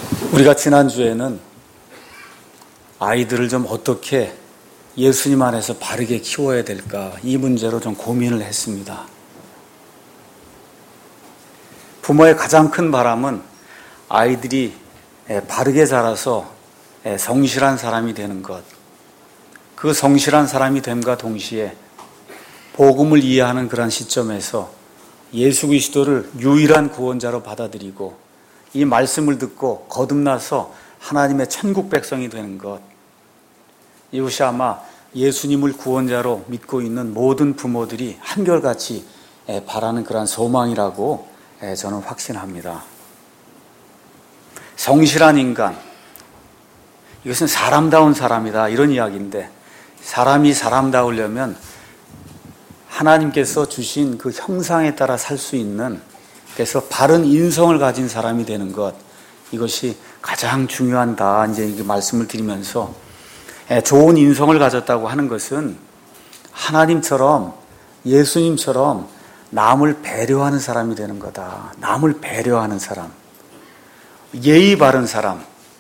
우리가 지난주에는 아이들을 좀 어떻게 예수님 안에서 바르게 키워야 될까, 이 문제로 좀 고민을 했습니다. 부모의 가장 큰 바람은 아이들이 바르게 자라서 성실한 사람이 되는 것, 그 성실한 사람이 됨과 동시에 복음을 이해하는 그런 시점에서 예수 그리스도를 유일한 구원자로 받아들이고 이 말씀을 듣고 거듭나서 하나님의 천국 백성이 되는 것, 이것이 아마 예수님을 구원자로 믿고 있는 모든 부모들이 한결같이 바라는 그런 소망이라고 저는 확신합니다. 성실한 인간, 이것은 사람다운 사람이다, 이런 이야기인데, 사람이 사람다우려면 하나님께서 주신 그 형상에 따라 살 수 있는, 그래서 바른 인성을 가진 사람이 되는 것, 이것이 가장 중요하다, 이제 이렇게 말씀을 드리면서, 좋은 인성을 가졌다고 하는 것은 하나님처럼, 예수님처럼 남을 배려하는 사람이 되는 거다. 남을 배려하는 사람, 예의 바른 사람,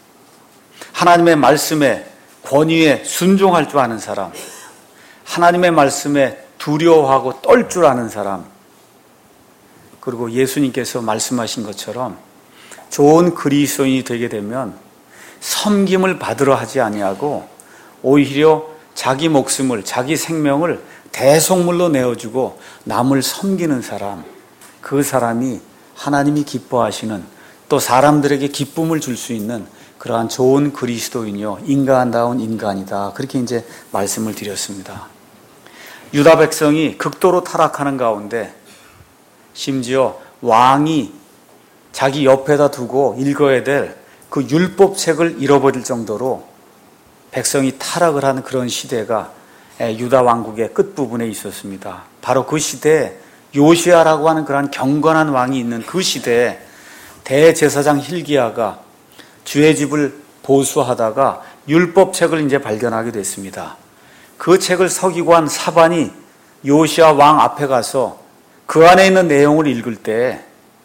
하나님의 말씀에, 권위에 순종할 줄 아는 사람, 하나님의 말씀에 두려워하고 떨 줄 아는 사람, 그리고 예수님께서 말씀하신 것처럼 좋은 그리스도인이 되게 되면 섬김을 받으러 하지 아니하고 오히려 자기 목숨을, 자기 생명을 대속물로 내어주고 남을 섬기는 사람, 그 사람이 하나님이 기뻐하시는, 또 사람들에게 기쁨을 줄 수 있는 그러한 좋은 그리스도인이요, 인간다운 인간이다, 그렇게 이제 말씀을 드렸습니다. 유다 백성이 극도로 타락하는 가운데 심지어 왕이 자기 옆에다 두고 읽어야 될 그 율법책을 잃어버릴 정도로 백성이 타락을 하는 그런 시대가 유다 왕국의 끝부분에 있었습니다. 바로 그 시대에 요시야라고 하는 그런 경건한 왕이 있는 그 시대에 대제사장 hil기야가 주의 집을 보수하다가 율법책을 이제 발견하게 됐습니다. 그 책을 서기관 사반이 요시야 왕 앞에 가서 그 안에 있는 내용을 읽을 때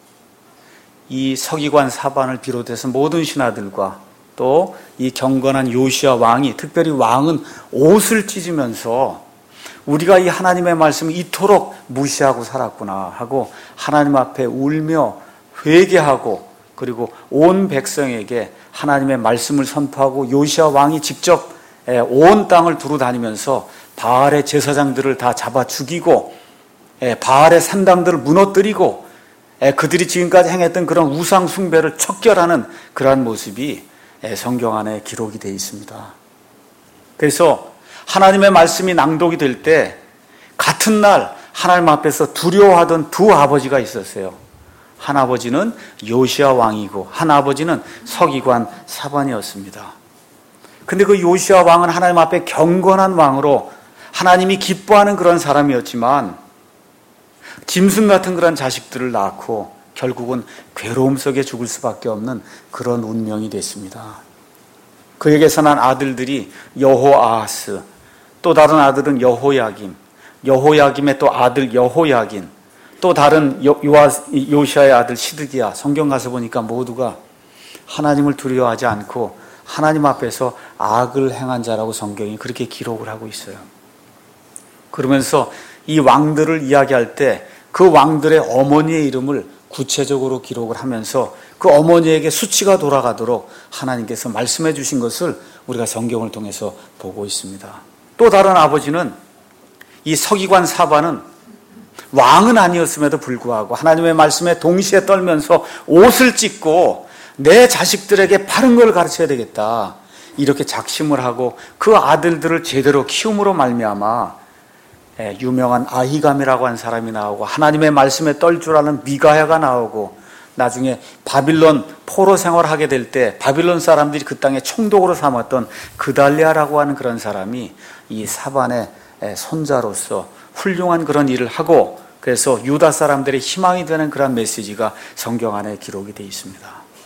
이 서기관 사반을 비롯해서 모든 신하들과 또 이 경건한 요시야 왕이, 특별히 왕은 옷을 찢으면서 우리가 이 하나님의 말씀을 이토록 무시하고 살았구나 하고 하나님 앞에 울며 회개하고, 그리고 온 백성에게 하나님의 말씀을 선포하고 요시야 왕이 직접 온 땅을 두루 다니면서 바알의 제사장들을 다 잡아 죽이고 바알의 산당들을 무너뜨리고 그들이 지금까지 행했던 그런 우상 숭배를 척결하는 그러한 모습이 성경 안에 기록이 되어 있습니다. 그래서 하나님의 말씀이 낭독이 될 때 같은 날 하나님 앞에서 두려워하던 두 아버지가 있었어요. 한 아버지는 요시야 왕이고 한 아버지는 서기관 사반이었습니다. 근데 그 요시야 왕은 하나님 앞에 경건한 왕으로 하나님이 기뻐하는 그런 사람이었지만 짐승 같은 그런 자식들을 낳고 결국은 괴로움 속에 죽을 수밖에 없는 그런 운명이 됐습니다. 그에게서 난 아들들이 여호아하스, 또 다른 아들은 여호야김, 여호야김의 또 아들 여호야긴, 또 다른 요시야의 아들 시드기야. 성경 가서 보니까 모두가 하나님을 두려워하지 않고 하나님 앞에서 악을 행한 자라고 성경이 그렇게 기록을 하고 있어요. 그러면서 이 왕들을 이야기할 때 그 왕들의 어머니의 이름을 구체적으로 기록을 하면서 그 어머니에게 수치가 돌아가도록 하나님께서 말씀해 주신 것을 우리가 성경을 통해서 보고 있습니다. 또 다른 아버지는, 이 서기관 사반은 왕은 아니었음에도 불구하고 하나님의 말씀에 동시에 떨면서 옷을 찢고 내 자식들에게 바른 걸 가르쳐야 되겠다, 이렇게 작심을 하고 그 아들들을 제대로 키움으로 말미암아 유명한 아히감이라고 하는 사람이 나오고 하나님의 말씀에 떨 줄 아는 미가야가 나오고, 나중에 바빌론 포로 생활하게 될 때 바빌론 사람들이 그 땅에 총독으로 삼았던 그달리아라고 하는 그런 사람이 이 사반의 손자로서 훌륭한 그런 일을 하고, 그래서 유다 사람들의 희망이 되는 그런 메시지가 성경 안에 기록이 되어 있습니다.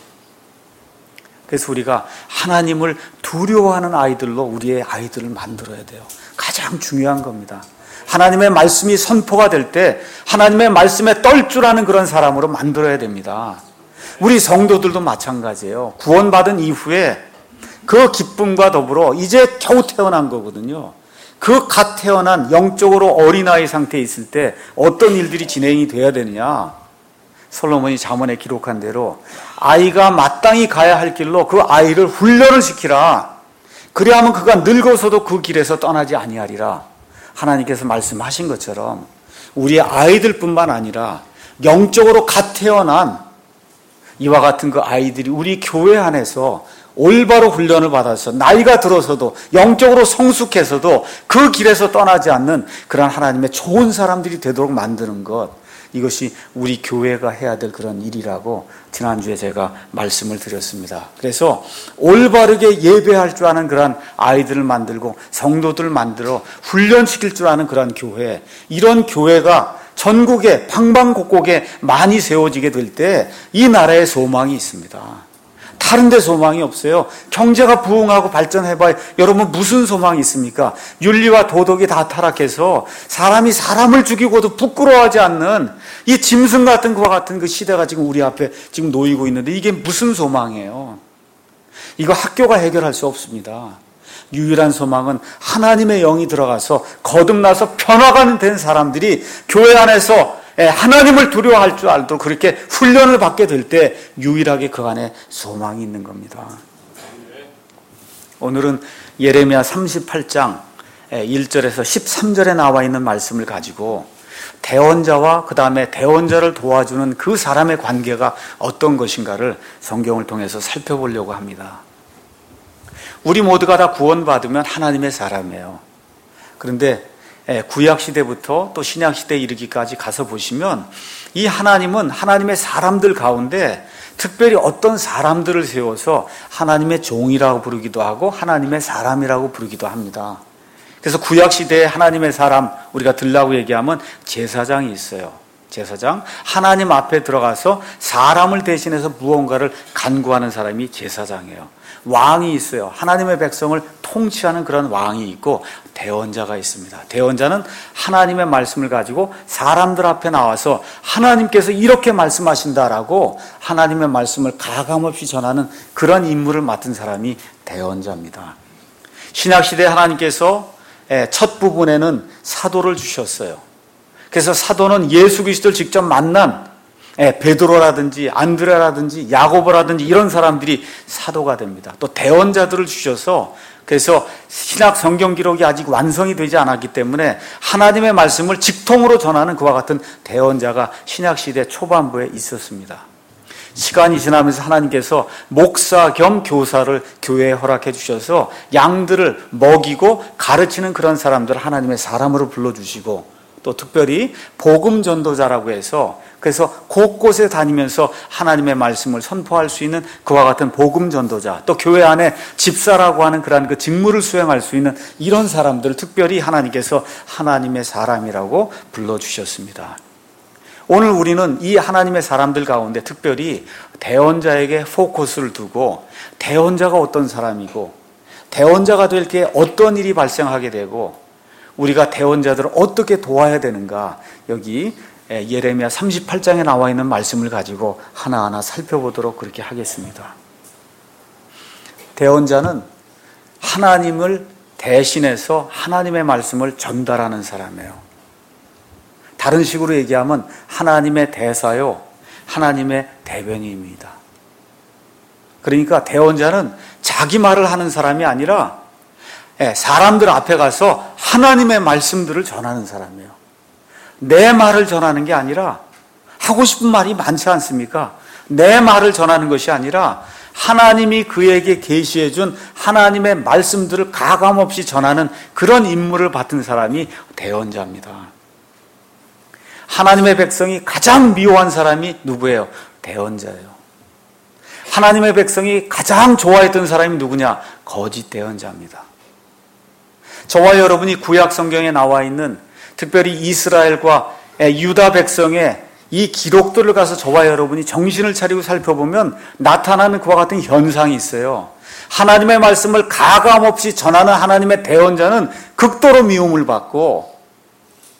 그래서 우리가 하나님을 두려워하는 아이들로 우리의 아이들을 만들어야 돼요. 가장 중요한 겁니다. 하나님의 말씀이 선포가 될 때 하나님의 말씀에 떨 줄 아는 그런 사람으로 만들어야 됩니다. 우리 성도들도 마찬가지예요. 구원받은 이후에 그 기쁨과 더불어 이제 겨우 태어난 거거든요. 그 갓 태어난 영적으로 어린아이 상태에 있을 때 어떤 일들이 진행이 돼야 되느냐. 솔로몬이 잠언에 기록한 대로 아이가 마땅히 가야 할 길로 그 아이를 훈련을 시키라. 그래야만 그가 늙어서도 그 길에서 떠나지 아니하리라. 하나님께서 말씀하신 것처럼 우리의 아이들뿐만 아니라 영적으로 갓 태어난 이와 같은 그 아이들이 우리 교회 안에서 올바로 훈련을 받아서 나이가 들어서도 영적으로 성숙해서도 그 길에서 떠나지 않는 그런 하나님의 좋은 사람들이 되도록 만드는 것, 이것이 우리 교회가 해야 될 그런 일이라고 지난주에 제가 말씀을 드렸습니다. 그래서 올바르게 예배할 줄 아는 그런 아이들을 만들고 성도들을 만들어 훈련시킬 줄 아는 그런 교회, 이런 교회가 전국에 방방곡곡에 많이 세워지게 될 때 이 나라에 소망이 있습니다. 다른 데 소망이 없어요. 경제가 부흥하고 발전해봐야 여러분 무슨 소망이 있습니까? 윤리와 도덕이 다 타락해서 사람이 사람을 죽이고도 부끄러워하지 않는 이 짐승 같은 그와 같은 그 시대가 지금 우리 앞에 지금 놓이고 있는데 이게 무슨 소망이에요? 이거 학교가 해결할 수 없습니다. 유일한 소망은 하나님의 영이 들어가서 거듭나서 변화가 된 사람들이 교회 안에서 하나님을 두려워할 줄 알도록 그렇게 훈련을 받게 될 때 유일하게 그 안에 소망이 있는 겁니다. 오늘은 예레미야 38장 1절에서 13절에 나와 있는 말씀을 가지고 대언자와 그 다음에 대언자를 도와주는 그 사람의 관계가 어떤 것인가를 성경을 통해서 살펴보려고 합니다. 우리 모두가 다 구원받으면 하나님의 사람이에요. 그런데 구약시대부터 또 신약시대에 이르기까지 가서 보시면 이 하나님은 하나님의 사람들 가운데 특별히 어떤 사람들을 세워서 하나님의 종이라고 부르기도 하고 하나님의 사람이라고 부르기도 합니다. 그래서 구약시대에 하나님의 사람 우리가 들라고 얘기하면 제사장이 있어요. 제사장, 하나님 앞에 들어가서 사람을 대신해서 무언가를 간구하는 사람이 제사장이에요. 왕이 있어요. 하나님의 백성을 통치하는 그런 왕이 있고 대언자가 있습니다. 대언자는 하나님의 말씀을 가지고 사람들 앞에 나와서 하나님께서 이렇게 말씀하신다라고 하나님의 말씀을 가감없이 전하는 그런 임무를 맡은 사람이 대언자입니다. 신약시대에 하나님께서 첫 부분에는 사도를 주셨어요. 그래서 사도는 예수 그리스도를 직접 만난 베드로라든지 안드레라든지 야고보라든지 이런 사람들이 사도가 됩니다. 또 대언자들을 주셔서 그래서 신약 성경 기록이 아직 완성이 되지 않았기 때문에 하나님의 말씀을 직통으로 전하는 그와 같은 대언자가 신약 시대 초반부에 있었습니다. 시간이 지나면서 하나님께서 목사 겸 교사를 교회에 허락해 주셔서 양들을 먹이고 가르치는 그런 사람들을 하나님의 사람으로 불러주시고 또 특별히 복음 전도자라고 해서 그래서 곳곳에 다니면서 하나님의 말씀을 선포할 수 있는 그와 같은 복음 전도자, 또 교회 안에 집사라고 하는 그러한 그 직무를 수행할 수 있는 이런 사람들을 특별히 하나님께서 하나님의 사람이라고 불러주셨습니다. 오늘 우리는 이 하나님의 사람들 가운데 특별히 대언자에게 포커스를 두고 대언자가 어떤 사람이고 대언자가 될 때 어떤 일이 발생하게 되고 우리가 대언자들을 어떻게 도와야 되는가, 여기 예레미야 38장에 나와 있는 말씀을 가지고 하나하나 살펴보도록 그렇게 하겠습니다. 대언자는 하나님을 대신해서 하나님의 말씀을 전달하는 사람이에요. 다른 식으로 얘기하면 하나님의 대사요, 하나님의 대변인입니다. 그러니까 대언자는 자기 말을 하는 사람이 아니라 사람들 앞에 가서 하나님의 말씀들을 전하는 사람이에요. 내 말을 전하는 게 아니라, 하고 싶은 말이 많지 않습니까? 내 말을 전하는 것이 아니라 하나님이 그에게 계시해 준 하나님의 말씀들을 가감없이 전하는 그런 임무를 맡은 사람이 대언자입니다. 하나님의 백성이 가장 미워한 사람이 누구예요? 대언자예요. 하나님의 백성이 가장 좋아했던 사람이 누구냐? 거짓 대언자입니다. 저와 여러분이 구약 성경에 나와 있는 특별히 이스라엘과 유다 백성의 이 기록들을 가서 저와 여러분이 정신을 차리고 살펴보면 나타나는 그와 같은 현상이 있어요. 하나님의 말씀을 가감없이 전하는 하나님의 대언자는 극도로 미움을 받고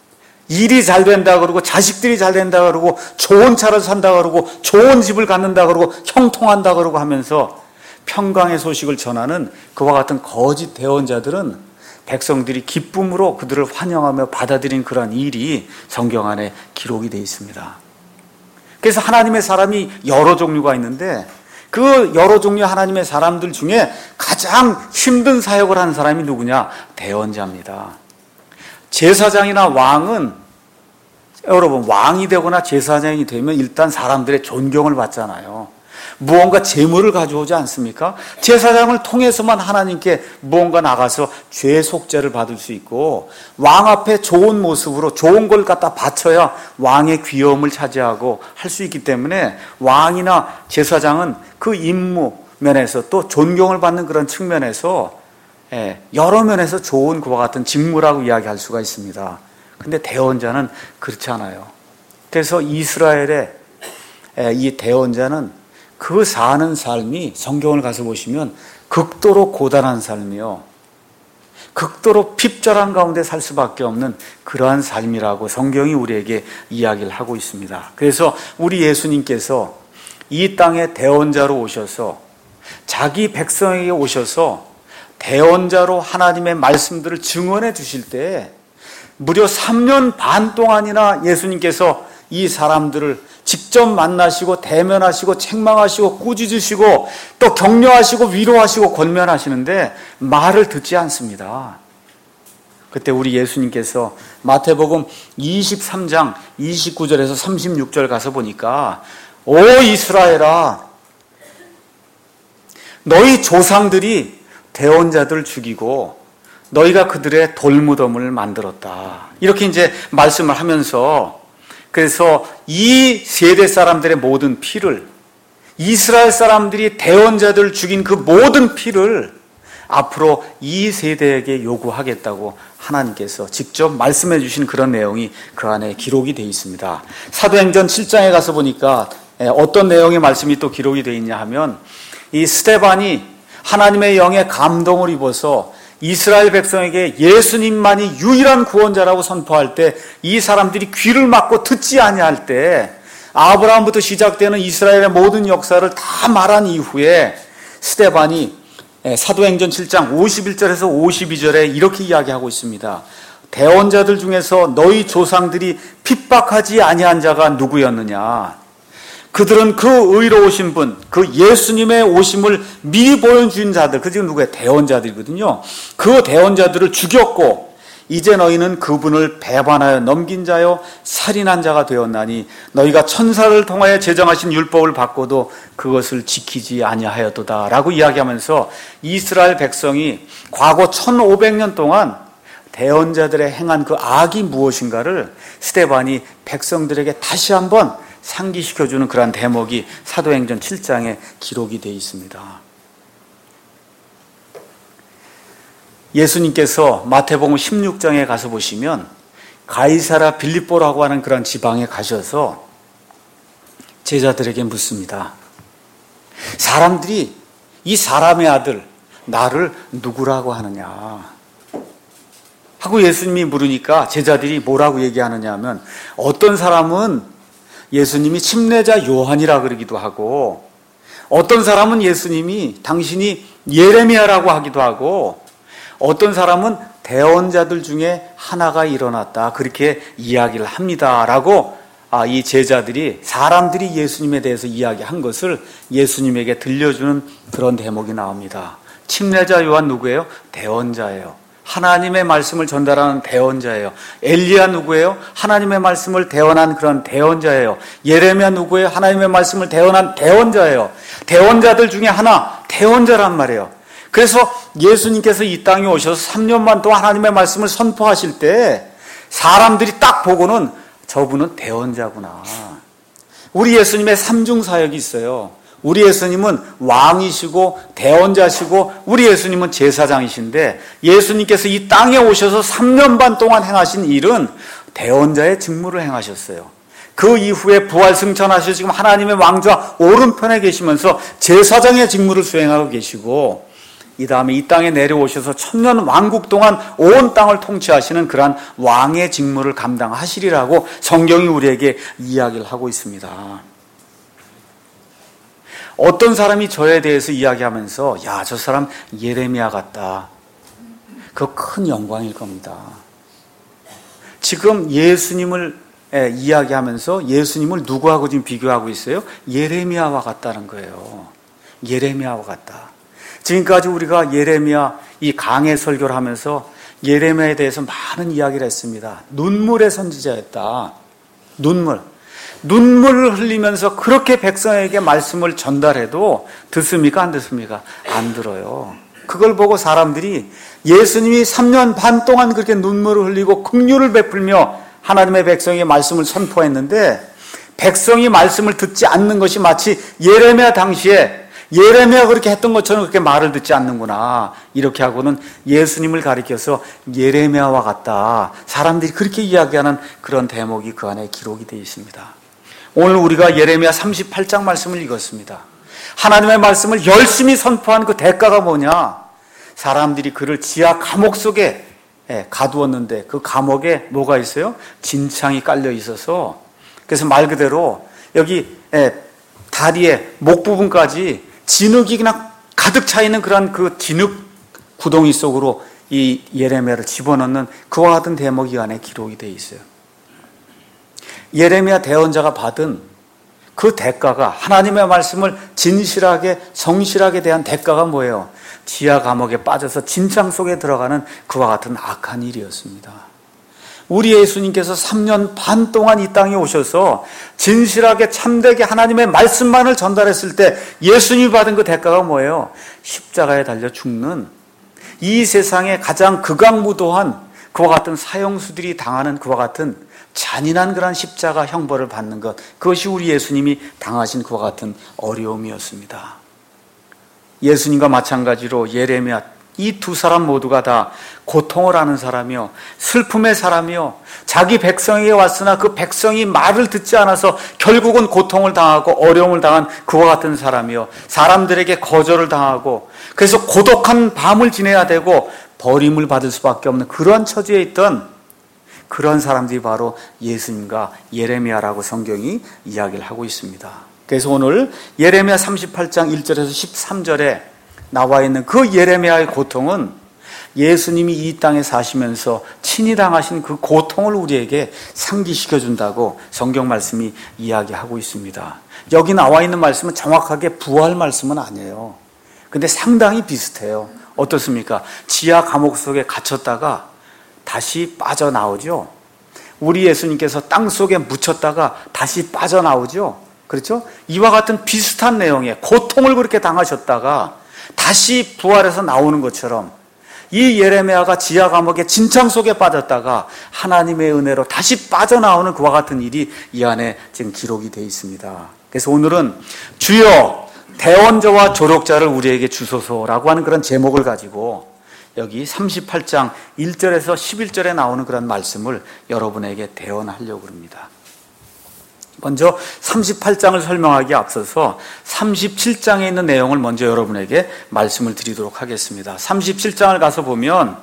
일이 잘 된다 그러고 자식들이 잘 된다 그러고 좋은 차를 산다 그러고 좋은 집을 갖는다 그러고 형통한다 그러고 하면서 평강의 소식을 전하는 그와 같은 거짓 대언자들은 백성들이 기쁨으로 그들을 환영하며 받아들인 그러한 일이 성경 안에 기록이 되어 있습니다. 그래서 하나님의 사람이 여러 종류가 있는데 그 여러 종류의 하나님의 사람들 중에 가장 힘든 사역을 하는 사람이 누구냐? 대언자입니다. 제사장이나 왕은, 여러분, 왕이 되거나 제사장이 되면 일단 사람들의 존경을 받잖아요. 무언가 재물을 가져오지 않습니까? 제사장을 통해서만 하나님께 무언가 나가서 죄 속죄를 받을 수 있고, 왕 앞에 좋은 모습으로 좋은 걸 갖다 바쳐야 왕의 귀여움을 차지하고 할 수 있기 때문에 왕이나 제사장은 그 임무 면에서 또 존경을 받는 그런 측면에서 여러 면에서 좋은 그와 같은 직무라고 이야기할 수가 있습니다. 근데 대언자는 그렇지 않아요. 그래서 이스라엘의 이 대언자는 그 사는 삶이 성경을 가서 보시면 극도로 고단한 삶이요, 극도로 핍절한 가운데 살 수밖에 없는 그러한 삶이라고 성경이 우리에게 이야기를 하고 있습니다. 그래서 우리 예수님께서 이 땅에 대언자로 오셔서 자기 백성에게 오셔서 대언자로 하나님의 말씀들을 증언해 주실 때 무려 3년 반 동안이나 예수님께서 이 사람들을 직접 만나시고 대면하시고 책망하시고 꾸짖으시고 또 격려하시고 위로하시고 권면하시는데 말을 듣지 않습니다. 그때 우리 예수님께서 마태복음 23장 29절에서 36절 가서 보니까 오 이스라엘아, 너희 조상들이 대언자들 죽이고 너희가 그들의 돌무덤을 만들었다. 이렇게 이제 말씀을 하면서, 그래서 이 세대 사람들의 모든 피를, 이스라엘 사람들이 대언자들을 죽인 그 모든 피를 앞으로 이 세대에게 요구하겠다고 하나님께서 직접 말씀해 주신 그런 내용이 그 안에 기록이 되어 있습니다. 사도행전 7장에 가서 보니까 어떤 내용의 말씀이 또 기록이 되어 있냐 하면, 이 스데반이 하나님의 영에 감동을 입어서 이스라엘 백성에게 예수님만이 유일한 구원자라고 선포할 때 이 사람들이 귀를 막고 듣지 아니할 때, 아브라함부터 시작되는 이스라엘의 모든 역사를 다 말한 이후에 스데반이 사도행전 7장 51절에서 52절에 이렇게 이야기하고 있습니다. 대언자들 중에서 너희 조상들이 핍박하지 아니한 자가 누구였느냐? 그들은 그 의로우신 분, 그 예수님의 오심을 미리 보여준 자들, 그 지금 누구예요? 대언자들이거든요. 그 대언자들을 죽였고 이제 너희는 그분을 배반하여 넘긴 자요 살인한 자가 되었나니 너희가 천사를 통하여 제정하신 율법을 받고도 그것을 지키지 아니하였도다 라고 이야기하면서 이스라엘 백성이 과거 1500년 동안 대언자들의 행한 그 악이 무엇인가를 스데반이 백성들에게 다시 한번 상기시켜주는 그러한 대목이 사도행전 7장에 기록이 되어 있습니다. 예수님께서 마태복음 16장에 가서 보시면 가이사라 빌립보라고 하는 그런 지방에 가셔서 제자들에게 묻습니다. 사람들이 이 사람의 아들 나를 누구라고 하느냐 하고 예수님이 물으니까 제자들이 뭐라고 얘기하느냐 하면, 어떤 사람은 예수님이 침례자 요한이라 그러기도 하고, 어떤 사람은 예수님이 당신이 예레미야라고 하기도 하고, 어떤 사람은 대언자들 중에 하나가 일어났다 그렇게 이야기를 합니다라고 이 제자들이, 사람들이 예수님에 대해서 이야기한 것을 예수님에게 들려주는 그런 대목이 나옵니다. 침례자 요한 누구예요? 대언자예요. 하나님의 말씀을 전달하는 대언자예요. 엘리야 누구예요? 하나님의 말씀을 대언한 그런 대언자예요. 예레미야 누구예요? 하나님의 말씀을 대언한 대언자예요. 대언자들 중에 하나, 대언자란 말이에요. 그래서 예수님께서 이 땅에 오셔서 3년만 동안 하나님의 말씀을 선포하실 때 사람들이 딱 보고는 저분은 대언자구나. 우리 예수님의 삼중 사역이 있어요. 우리 예수님은 왕이시고 대언자시고 우리 예수님은 제사장이신데, 예수님께서 이 땅에 오셔서 3년 반 동안 행하신 일은 대언자의 직무를 행하셨어요. 그 이후에 부활 승천하셔서 지금 하나님의 왕좌 오른편에 계시면서 제사장의 직무를 수행하고 계시고, 이 다음에 이 땅에 내려오셔서 천년 왕국 동안 온 땅을 통치하시는 그러한 왕의 직무를 감당하시리라고 성경이 우리에게 이야기를 하고 있습니다. 어떤 사람이 저에 대해서 이야기하면서 야, 저 사람 예레미야 같다. 그거 큰 영광일 겁니다. 지금 예수님을 이야기하면서 예수님을 누구하고 지금 비교하고 있어요? 예레미야와 같다는 거예요. 예레미야와 같다. 지금까지 우리가 예레미야 이 강해 설교를 하면서 예레미야에 대해서 많은 이야기를 했습니다. 눈물의 선지자였다. 눈물을 흘리면서 그렇게 백성에게 말씀을 전달해도 듣습니까? 안 듣습니까? 안 들어요. 그걸 보고 사람들이 예수님이 3년 반 동안 그렇게 눈물을 흘리고 긍휼을 베풀며 하나님의 백성에게 말씀을 선포했는데 백성이 말씀을 듣지 않는 것이 마치 예레미야 당시에 예레미야 그렇게 했던 것처럼 그렇게 말을 듣지 않는구나. 이렇게 하고는 예수님을 가리켜서 예레미야와 같다. 사람들이 그렇게 이야기하는 그런 대목이 그 안에 기록이 되어 있습니다. 오늘 우리가 예레미야 38장 말씀을 읽었습니다. 하나님의 말씀을 열심히 선포한 그 대가가 뭐냐? 사람들이 그를 지하 감옥 속에 가두었는데 그 감옥에 뭐가 있어요? 진창이 깔려 있어서 그래서 말 그대로 여기 다리에 목 부분까지 진흙이 그냥 가득 차 있는 그런 그 진흙 구덩이 속으로 이 예레미야를 집어넣는 그와 같은 대목이 안에 기록이 되어 있어요. 예레미야 대언자가 받은 그 대가가 하나님의 말씀을 진실하게 성실하게 대한 대가가 뭐예요? 지하 감옥에 빠져서 진창 속에 들어가는 그와 같은 악한 일이었습니다. 우리 예수님께서 3년 반 동안 이 땅에 오셔서 진실하게 참되게 하나님의 말씀만을 전달했을 때 예수님이 받은 그 대가가 뭐예요? 십자가에 달려 죽는 이 세상에 가장 극악무도한 그와 같은 사형수들이 당하는 그와 같은 잔인한 그런 십자가 형벌을 받는 것, 그것이 우리 예수님이 당하신 그와 같은 어려움이었습니다. 예수님과 마찬가지로 예레미야 이 두 사람 모두가 다 고통을 하는 사람이요 슬픔의 사람이요 자기 백성에게 왔으나 그 백성이 말을 듣지 않아서 결국은 고통을 당하고 어려움을 당한 그와 같은 사람이요 사람들에게 거절을 당하고 그래서 고독한 밤을 지내야 되고 버림을 받을 수밖에 없는 그런 처지에 있던 그런 사람들이 바로 예수님과 예레미야라고 성경이 이야기를 하고 있습니다. 그래서 오늘 예레미야 38장 1절에서 13절에 나와 있는 그 예레미야의 고통은 예수님이 이 땅에 사시면서 친히 당하신 그 고통을 우리에게 상기시켜 준다고 성경 말씀이 이야기하고 있습니다. 여기 나와 있는 말씀은 정확하게 부활 말씀은 아니에요. 근데 상당히 비슷해요. 어떻습니까? 지하 감옥 속에 갇혔다가 다시 빠져나오죠. 우리 예수님께서 땅 속에 묻혔다가 다시 빠져나오죠. 그렇죠? 이와 같은 비슷한 내용의 고통을 그렇게 당하셨다가 다시 부활해서 나오는 것처럼 이 예레미야가 지하 감옥의 진창 속에 빠졌다가 하나님의 은혜로 다시 빠져나오는 그와 같은 일이 이 안에 지금 기록이 되어 있습니다. 그래서 오늘은 주여 대언자와 조력자를 우리에게 주소서라고 하는 그런 제목을 가지고 여기 38장 1절에서 11절에 나오는 그런 말씀을 여러분에게 대언하려고 합니다. 먼저 38장을 설명하기에 앞서서 37장에 있는 내용을 먼저 여러분에게 말씀을 드리도록 하겠습니다. 37장을 가서 보면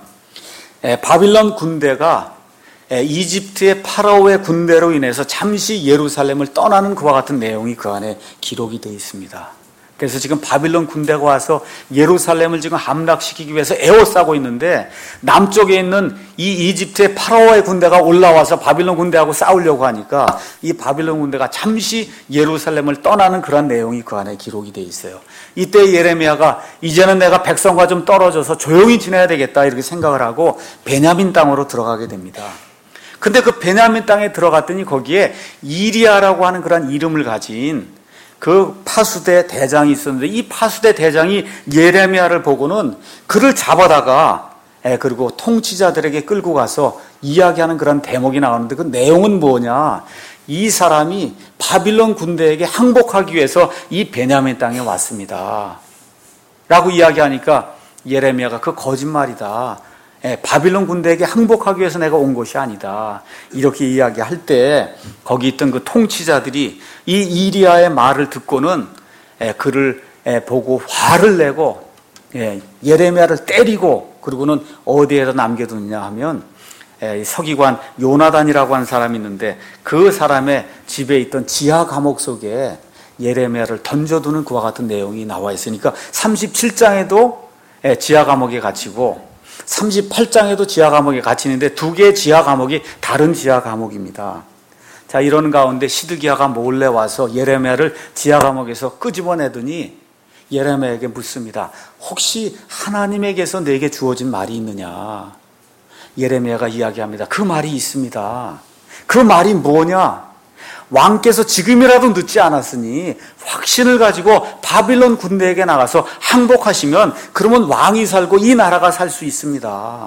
바빌론 군대가 이집트의 파라오의 군대로 인해서 잠시 예루살렘을 떠나는 그와 같은 내용이 그 안에 기록이 되어 있습니다. 그래서 지금 바빌론 군대가 와서 예루살렘을 지금 함락시키기 위해서 에워싸고 있는데 남쪽에 있는 이 이집트의 파라오의 군대가 올라와서 바빌론 군대하고 싸우려고 하니까 이 바빌론 군대가 잠시 예루살렘을 떠나는 그런 내용이 그 안에 기록이 되어 있어요. 이때 예레미야가 이제는 내가 백성과 좀 떨어져서 조용히 지내야 되겠다 이렇게 생각을 하고 베냐민 땅으로 들어가게 됩니다. 근데 그 베냐민 땅에 들어갔더니 거기에 이리야라고 하는 그런 이름을 가진 그 파수대 대장이 있었는데 이 파수대 대장이 예레미야를 보고는 그를 잡아다가 그리고 통치자들에게 끌고 가서 이야기하는 그런 대목이 나오는데 그 내용은 뭐냐? 이 사람이 바빌론 군대에게 항복하기 위해서 이 베냐민 땅에 왔습니다. 라고 이야기하니까 예레미야가 그 거짓말이다. 바빌론 군대에게 항복하기 위해서 내가 온 것이 아니다. 이렇게 이야기할 때 거기 있던 그 통치자들이 이 이리야의 말을 듣고는 그를 보고 화를 내고 예레미야를 때리고 그리고는 어디에다 남겨두느냐 하면 서기관 요나단이라고 하는 사람이 있는데 그 사람의 집에 있던 지하 감옥 속에 예레미야를 던져두는 그와 같은 내용이 나와 있으니까 37장에도 지하 감옥에 갇히고 38장에도 지하 감옥에 갇히는데 두 개의 지하 감옥이 다른 지하 감옥입니다. 자, 이런 가운데 시드기야가 몰래 와서 예레미야를 지하 감옥에서 끄집어내더니 예레미야에게 묻습니다. 혹시 하나님에게서 내게 주어진 말이 있느냐? 예레미야가 이야기합니다. 그 말이 있습니다. 그 말이 뭐냐? 왕께서 지금이라도 늦지 않았으니 확신을 가지고 바빌론 군대에게 나가서 항복하시면 그러면 왕이 살고 이 나라가 살 수 있습니다.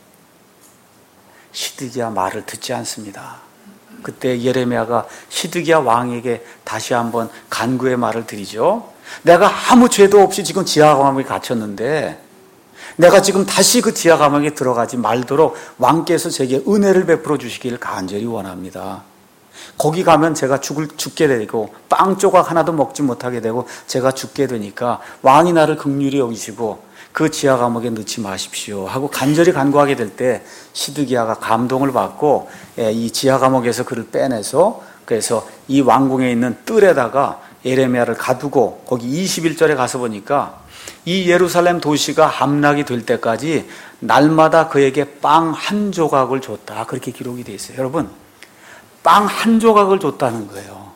시드기야 말을 듣지 않습니다. 그때 예레미야가 시드기야 왕에게 다시 한번 간구의 말을 드리죠. 내가 아무 죄도 없이 지금 지하 감옥에 갇혔는데 내가 지금 다시 그 지하 감옥에 들어가지 말도록 왕께서 제게 은혜를 베풀어 주시기를 간절히 원합니다. 거기 가면 제가 죽게 되고 빵 조각 하나도 먹지 못하게 되고 제가 죽게 되니까 왕이 나를 긍휼히 여기시고 그 지하 감옥에 넣지 마십시오 하고 간절히 간구하게 될 때 시드기야가 감동을 받고 이 지하 감옥에서 그를 빼내서 그래서 이 왕궁에 있는 뜰에다가 예레미야를 가두고 거기 21절에 가서 보니까 이 예루살렘 도시가 함락이 될 때까지 날마다 그에게 빵 한 조각을 줬다. 그렇게 기록이 되어 있어요. 여러분, 빵 한 조각을 줬다는 거예요.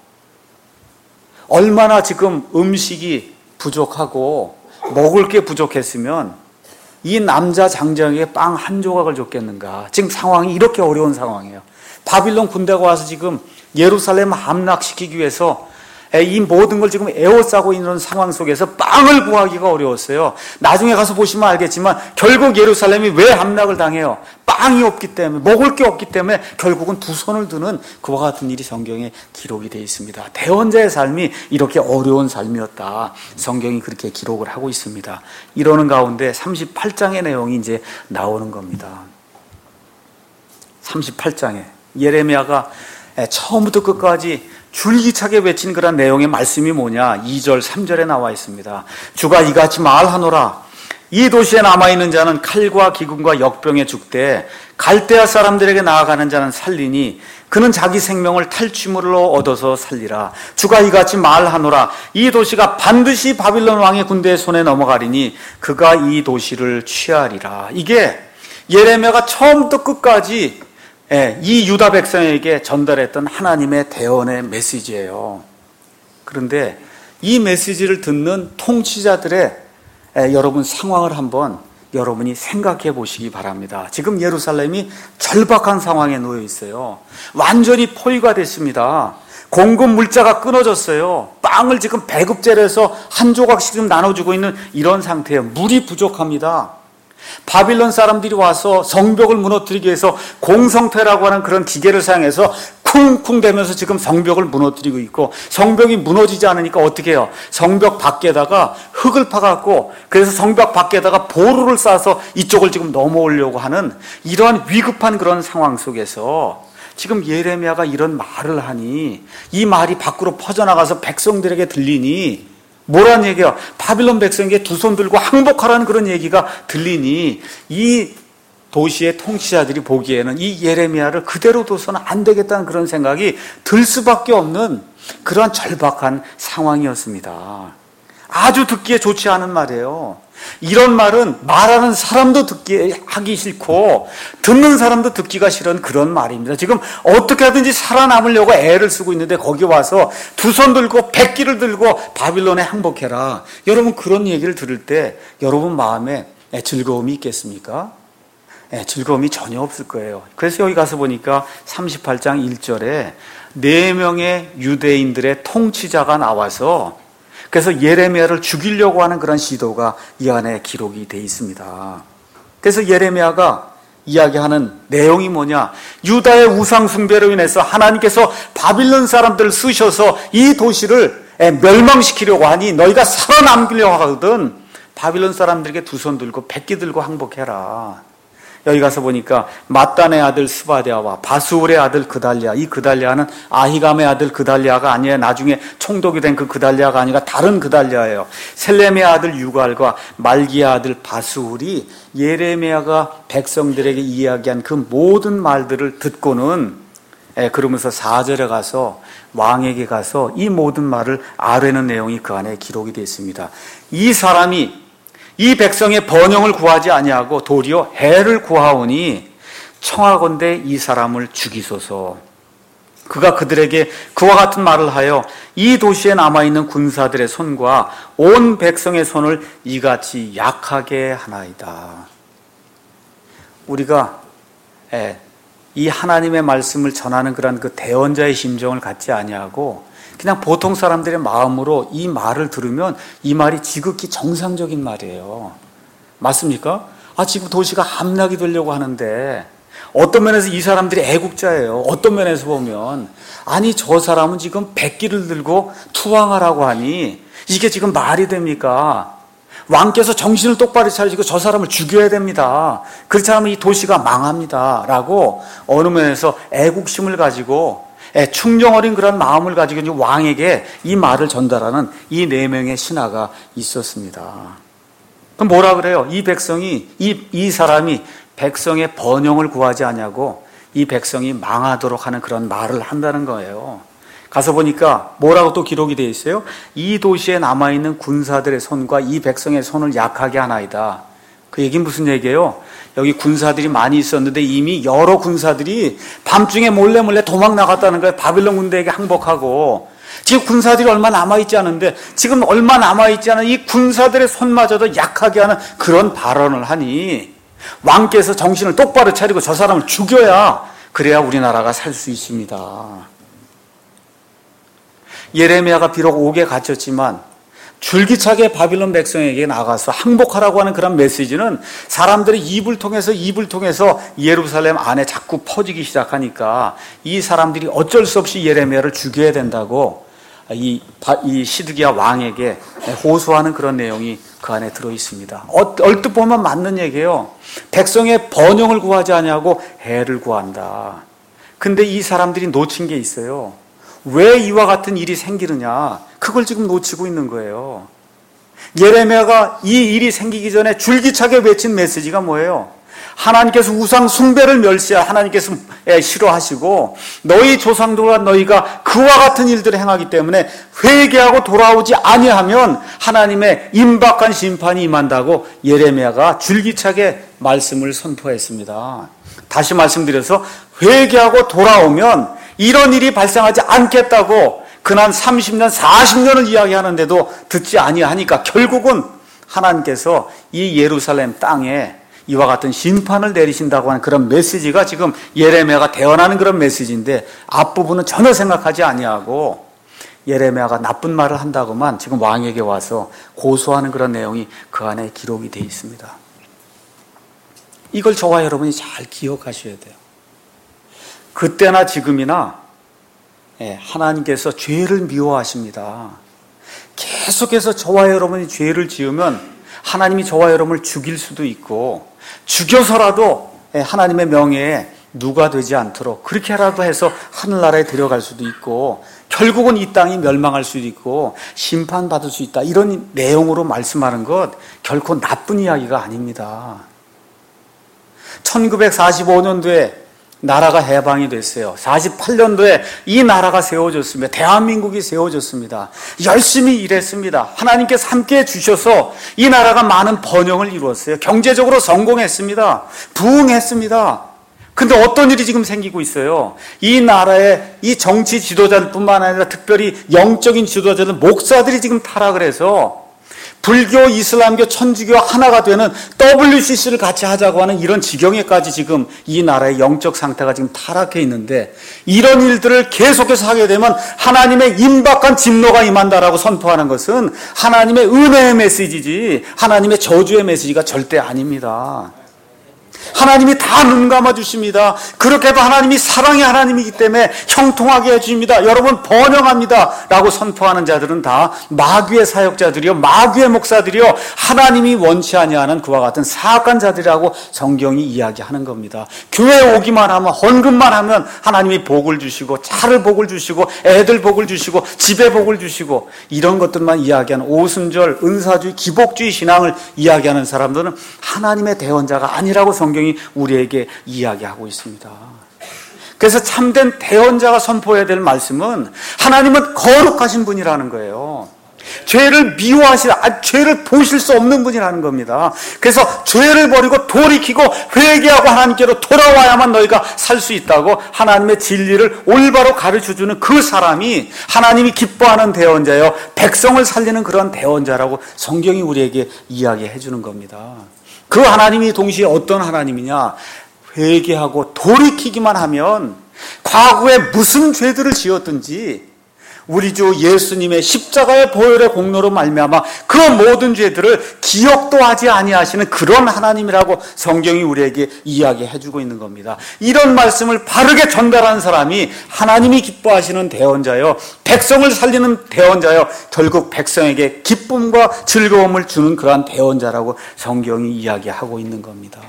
얼마나 지금 음식이 부족하고 먹을 게 부족했으면 이 남자 장정에게 빵 한 조각을 줬겠는가. 지금 상황이 이렇게 어려운 상황이에요. 바빌론 군대가 와서 지금 예루살렘 함락시키기 위해서 이 모든 걸 지금 에워싸고 있는 상황 속에서 빵을 구하기가 어려웠어요. 나중에 가서 보시면 알겠지만 결국 예루살렘이 왜 함락을 당해요? 빵이 없기 때문에, 먹을 게 없기 때문에 결국은 두 손을 드는 그와 같은 일이 성경에 기록이 되어 있습니다. 대언자의 삶이 이렇게 어려운 삶이었다. 성경이 그렇게 기록을 하고 있습니다. 이러는 가운데 38장의 내용이 이제 나오는 겁니다. 38장에 예레미야가 처음부터 끝까지 줄기차게 외친 그런 내용의 말씀이 뭐냐? 2절, 3절에 나와 있습니다. 주가 이같이 말하노라. 이 도시에 남아있는 자는 칼과 기근과 역병에 죽되 갈대아 사람들에게 나아가는 자는 살리니 그는 자기 생명을 탈취물로 얻어서 살리라. 주가 이같이 말하노라. 이 도시가 반드시 바빌론 왕의 군대의 손에 넘어가리니 그가 이 도시를 취하리라. 이게 예레미야가 처음부터 끝까지 이 유다 백성에게 전달했던 하나님의 대언의 메시지예요. 그런데 이 메시지를 듣는 통치자들의 여러분 상황을 한번 여러분이 생각해 보시기 바랍니다. 지금 예루살렘이 절박한 상황에 놓여 있어요. 완전히 포위가 됐습니다. 공급 물자가 끊어졌어요. 빵을 지금 배급제로 해서 한 조각씩 좀 나눠주고 있는 이런 상태예요. 물이 부족합니다. 바빌론 사람들이 와서 성벽을 무너뜨리기 위해서 공성퇴라고 하는 그런 기계를 사용해서 쿵쿵 대면서 지금 성벽을 무너뜨리고 있고 성벽이 무너지지 않으니까 어떻게 해요? 성벽 밖에다가 흙을 파갖고 그래서 성벽 밖에다가 보루를 쌓아서 이쪽을 지금 넘어오려고 하는 이러한 위급한 그런 상황 속에서 지금 예레미야가 이런 말을 하니 이 말이 밖으로 퍼져나가서 백성들에게 들리니 뭐란 얘기야? 바빌론 백성에게 두 손 들고 항복하라는 그런 얘기가 들리니 이 도시의 통치자들이 보기에는 이 예레미야를 그대로 둬서는 안 되겠다는 그런 생각이 들 수밖에 없는 그러한 절박한 상황이었습니다. 아주 듣기에 좋지 않은 말이에요. 이런 말은 말하는 사람도 하기 싫고 듣는 사람도 듣기가 싫은 그런 말입니다. 지금 어떻게 하든지 살아남으려고 애를 쓰고 있는데 거기 와서 두 손 들고 백기를 들고 바빌론에 항복해라. 여러분 그런 얘기를 들을 때 여러분 마음에 즐거움이 있겠습니까? 즐거움이 전혀 없을 거예요. 그래서 여기 가서 보니까 38장 1절에 4명의 유대인들의 통치자가 나와서 그래서 예레미야를 죽이려고 하는 그런 시도가 이 안에 기록이 되어 있습니다. 그래서 예레미야가 이야기하는 내용이 뭐냐? 유다의 우상 숭배로 인해서 하나님께서 바빌론 사람들을 쓰셔서 이 도시를 멸망시키려고 하니 너희가 살아남기려고 하거든 바빌론 사람들에게 두 손 들고 백기 들고 항복해라. 여기 가서 보니까 mat단의 아들 스바디아와 바수울의 아들 그달리아, 이 그달리아는 아히감의 아들 그달리아가 아니에요. 나중에 총독이 된 그 그달리아가 아니라 다른 그달리아예요. 셀렘의 아들 유갈과 말기야 아들 바수울이 예레미야가 백성들에게 이야기한 그 모든 말들을 듣고는 그러면서 4절에 가서 왕에게 가서 이 모든 말을 아뢰는 내용이 그 안에 기록이 되어 있습니다. 이 사람이 이 백성의 번영을 구하지 아니하고 도리어 해를 구하오니 청하건대 이 사람을 죽이소서. 그가 그들에게 그와 같은 말을 하여 이 도시에 남아있는 군사들의 손과 온 백성의 손을 이같이 약하게 하나이다. 우리가 이 하나님의 말씀을 전하는 그런 그 대언자의 심정을 갖지 아니하고 그냥 보통 사람들의 마음으로 이 말을 들으면 이 말이 지극히 정상적인 말이에요. 맞습니까? 지금 도시가 함락이 되려고 하는데 어떤 면에서 이 사람들이 애국자예요. 어떤 면에서 보면 아니 저 사람은 지금 백기를 들고 투항하라고 하니 이게 지금 말이 됩니까? 왕께서 정신을 똑바로 차리시고 저 사람을 죽여야 됩니다. 그렇지 않으면 이 도시가 망합니다. 라고 어느 면에서 애국심을 가지고 충정 어린 그런 마음을 가지고 왕에게 이 말을 전달하는 이 4명의 신하가 있었습니다. 그럼 뭐라 그래요? 이 백성이, 이 사람이 백성의 번영을 구하지 않냐고 이 백성이 망하도록 하는 그런 말을 한다는 거예요. 가서 보니까 뭐라고 또 기록이 되어 있어요? 이 도시에 남아있는 군사들의 손과 이 백성의 손을 약하게 하나이다. 그 얘기는 무슨 얘기예요? 여기 군사들이 많이 있었는데 이미 여러 군사들이 밤중에 몰래 도망 나갔다는 거예요. 바빌론 군대에게 항복하고. 지금 군사들이 얼마 남아있지 않은데 지금 얼마 남아있지 않은 이 군사들의 손마저도 약하게 하는 그런 발언을 하니 왕께서 정신을 똑바로 차리고 저 사람을 죽여야 그래야 우리나라가 살 수 있습니다. 예레미야가 비록 옥에 갇혔지만 줄기차게 바빌론 백성에게 나가서 항복하라고 하는 그런 메시지는 사람들의 입을 통해서 예루살렘 안에 자꾸 퍼지기 시작하니까 이 사람들이 어쩔 수 없이 예레미야를 죽여야 된다고 이 시드기야 왕에게 호소하는 그런 내용이 그 안에 들어 있습니다. 얼뜻 보면 맞는 얘기예요. 백성의 번영을 구하지 아니하고 해를 구한다. 근데 이 사람들이 놓친 게 있어요. 왜 이와 같은 일이 생기느냐? 그걸 지금 놓치고 있는 거예요. 예레미야가 이 일이 생기기 전에 줄기차게 외친 메시지가 뭐예요? 하나님께서 우상 숭배를 하나님께서 싫어하시고 너희 조상들과 너희가 그와 같은 일들을 행하기 때문에 회개하고 돌아오지 아니하면 하나님의 임박한 심판이 임한다고 예레미야가 줄기차게 말씀을 선포했습니다. 다시 말씀드려서 회개하고 돌아오면 이런 일이 발생하지 않겠다고 그난 30년, 40년을 이야기하는데도 듣지 아니하니까 결국은 하나님께서 이 예루살렘 땅에 이와 같은 심판을 내리신다고 하는 그런 메시지가 지금 예레미야가 대언하는 그런 메시지인데 앞부분은 전혀 생각하지 아니하고 예레미야가 나쁜 말을 한다고만 지금 왕에게 와서 고소하는 그런 내용이 그 안에 기록이 되어 있습니다. 이걸 저와 여러분이 잘 기억하셔야 돼요. 그때나 지금이나 하나님께서 죄를 미워하십니다. 계속해서 저와 여러분이 죄를 지으면 하나님이 저와 여러분을 죽일 수도 있고 죽여서라도 하나님의 명예에 누가 되지 않도록 그렇게라도 해서 하늘나라에 들어갈 수도 있고 결국은 이 땅이 멸망할 수도 있고 심판받을 수 있다. 이런 내용으로 말씀하는 것 결코 나쁜 이야기가 아닙니다. 1945년도에 나라가 해방이 됐어요. 48년도에 이 나라가 세워졌습니다. 대한민국이 세워졌습니다. 열심히 일했습니다. 하나님께서 함께해 주셔서 이 나라가 많은 번영을 이루었어요. 경제적으로 성공했습니다. 부흥했습니다. 근데 어떤 일이 지금 생기고 있어요? 이 나라의 이 정치 지도자들뿐만 아니라 특별히 영적인 지도자들, 목사들이 지금 타락을 해서 불교, 이슬람교, 천주교 하나가 되는 WCC를 같이 하자고 하는 이런 지경에까지 지금 이 나라의 영적 상태가 지금 타락해 있는데 이런 일들을 계속해서 하게 되면 하나님의 임박한 진노가 임한다라고 선포하는 것은 하나님의 은혜의 메시지지 하나님의 저주의 메시지가 절대 아닙니다. 하나님이 다 눈 감아주십니다. 그렇게도 하나님이 사랑의 하나님이기 때문에 형통하게 해주십니다. 여러분 번영합니다 라고 선포하는 자들은 다 마귀의 사역자들이요, 마귀의 목사들이요, 하나님이 원치 아니하는 그와 같은 사악한 자들이라고 성경이 이야기하는 겁니다. 교회에 오기만 하면, 헌금만 하면 하나님이 복을 주시고, 차를 복을 주시고, 애들 복을 주시고, 집에 복을 주시고, 이런 것들만 이야기하는 오순절, 은사주의, 기복주의 신앙을 이야기하는 사람들은 하나님의 대언자가 아니라고 성경이 우리에게 이야기하고 있습니다. 그래서 참된 대언자가 선포해야 될 말씀은 하나님은 거룩하신 분이라는 거예요. 죄를 미워하시라, 죄를 보실 수 없는 분이라는 겁니다. 그래서 죄를 버리고 돌이키고 회개하고 하나님께로 돌아와야만 너희가 살 수 있다고 하나님의 진리를 올바로 가르쳐주는 그 사람이 하나님이 기뻐하는 대언자요, 백성을 살리는 그런 대언자라고 성경이 우리에게 이야기해 주는 겁니다. 그 하나님이 동시에 어떤 하나님이냐? 회개하고 돌이키기만 하면 과거에 무슨 죄들을 지었든지 우리 주 예수님의 십자가의 보혈의 공로로 말미암아 그 모든 죄들을 기억도 하지 아니하시는 그런 하나님이라고 성경이 우리에게 이야기해 주고 있는 겁니다. 이런 말씀을 바르게 전달하는 사람이 하나님이 기뻐하시는 대언자요, 백성을 살리는 대언자요, 결국 백성에게 기쁨과 즐거움을 주는 그러한 대언자라고 성경이 이야기하고 있는 겁니다.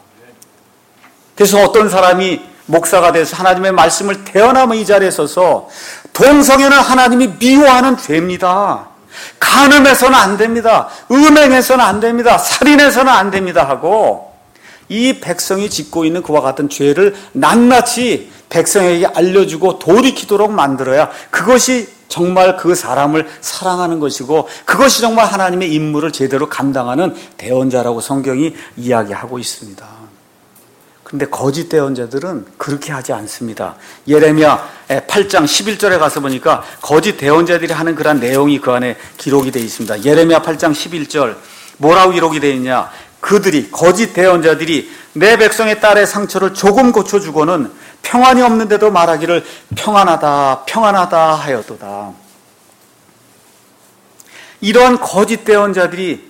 그래서 어떤 사람이 목사가 돼서 하나님의 말씀을 대언하면 이 자리에 서서 동성애는 하나님이 미워하는 죄입니다. 간음해서는 안 됩니다. 음행해서는 안 됩니다. 살인해서는 안 됩니다 하고 이 백성이 짓고 있는 그와 같은 죄를 낱낱이 백성에게 알려주고 돌이키도록 만들어야 그것이 정말 그 사람을 사랑하는 것이고 그것이 정말 하나님의 임무를 제대로 감당하는 대언자라고 성경이 이야기하고 있습니다. 그런데 거짓 대언자들은 그렇게 하지 않습니다. 예레미야 8장 11절에 가서 보니까 거짓 대언자들이 하는 그런 내용이 그 안에 기록이 되어 있습니다. 예레미야 8장 11절 뭐라고 기록이 되어 있냐? 그들이, 거짓 대언자들이 내 백성의 딸의 상처를 조금 고쳐주고는 평안이 없는데도 말하기를 평안하다 평안하다 하였도다. 이러한 거짓 대언자들이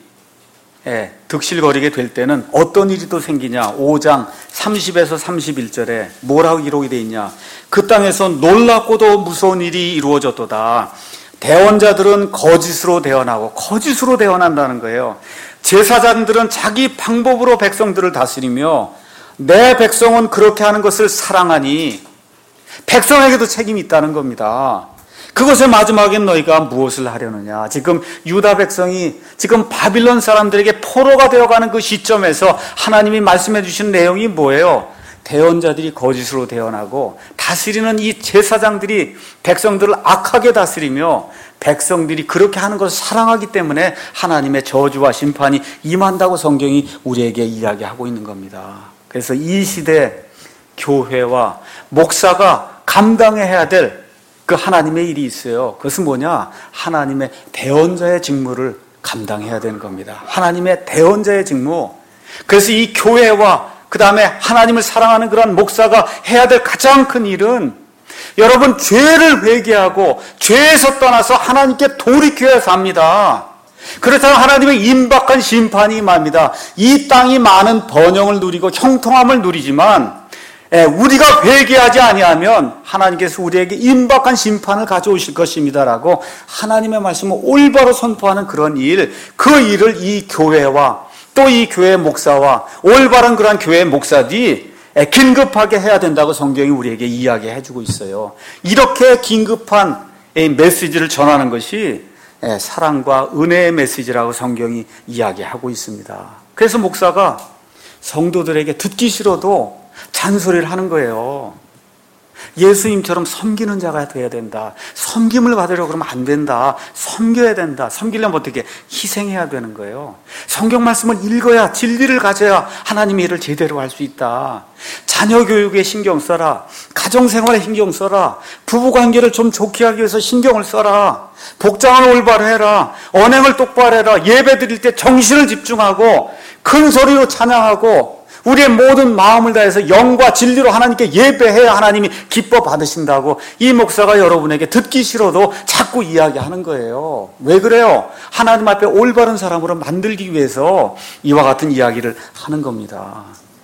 득실거리게 될 때는 어떤 일이 또 생기냐? 5장 30에서 31절에 뭐라고 기록이 되어 있냐? 그 땅에서 놀랍고도 무서운 일이 이루어졌도다. 대언자들은 거짓으로 대언하고 거짓으로 대언한다는 거예요. 제사장들은 자기 방법으로 백성들을 다스리며 내 백성은 그렇게 하는 것을 사랑하니 백성에게도 책임이 있다는 겁니다. 그것의 마지막엔 너희가 무엇을 하려느냐? 지금 유다 백성이 지금 바빌론 사람들에게 포로가 되어가는 그 시점에서 하나님이 말씀해 주신 내용이 뭐예요? 대언자들이 거짓으로 대언하고 다스리는 이 제사장들이 백성들을 악하게 다스리며 백성들이 그렇게 하는 것을 사랑하기 때문에 하나님의 저주와 심판이 임한다고 성경이 우리에게 이야기하고 있는 겁니다. 그래서 이 시대 교회와 목사가 감당해야 될 그 하나님의 일이 있어요. 그것은 뭐냐? 하나님의 대언자의 직무를 감당해야 되는 겁니다. 하나님의 대언자의 직무. 그래서 이 교회와 그 다음에 하나님을 사랑하는 그런 목사가 해야 될 가장 큰 일은 여러분 죄를 회개하고 죄에서 떠나서 하나님께 돌이켜야 삽니다. 그렇다면 하나님의 임박한 심판이 임합니다. 이 땅이 많은 번영을 누리고 형통함을 누리지만 우리가 회개하지 아니하면 하나님께서 우리에게 임박한 심판을 가져오실 것입니다라고 하나님의 말씀을 올바로 선포하는 그런 일, 그 일을 이 교회와 또 이 교회 목사와 올바른 그런 교회 목사들이 긴급하게 해야 된다고 성경이 우리에게 이야기해 주고 있어요. 이렇게 긴급한 메시지를 전하는 것이 사랑과 은혜의 메시지라고 성경이 이야기하고 있습니다. 그래서 목사가 성도들에게 듣기 싫어도 잔소리를 하는 거예요. 예수님처럼 섬기는 자가 돼야 된다. 섬김을 받으려고 그러면 안 된다. 섬겨야 된다. 섬기려면 어떻게? 희생해야 되는 거예요. 성경 말씀을 읽어야, 진리를 가져야 하나님의 일을 제대로 할 수 있다. 자녀 교육에 신경 써라. 가정생활에 신경 써라. 부부관계를 좀 좋게 하기 위해서 신경을 써라. 복장을 올바로 해라. 언행을 똑바로 해라. 예배 드릴 때 정신을 집중하고 큰 소리로 찬양하고 우리의 모든 마음을 다해서 영과 진리로 하나님께 예배해야 하나님이 기뻐 받으신다고 이 목사가 여러분에게 듣기 싫어도 자꾸 이야기하는 거예요. 왜 그래요? 하나님 앞에 올바른 사람으로 만들기 위해서 이와 같은 이야기를 하는 겁니다.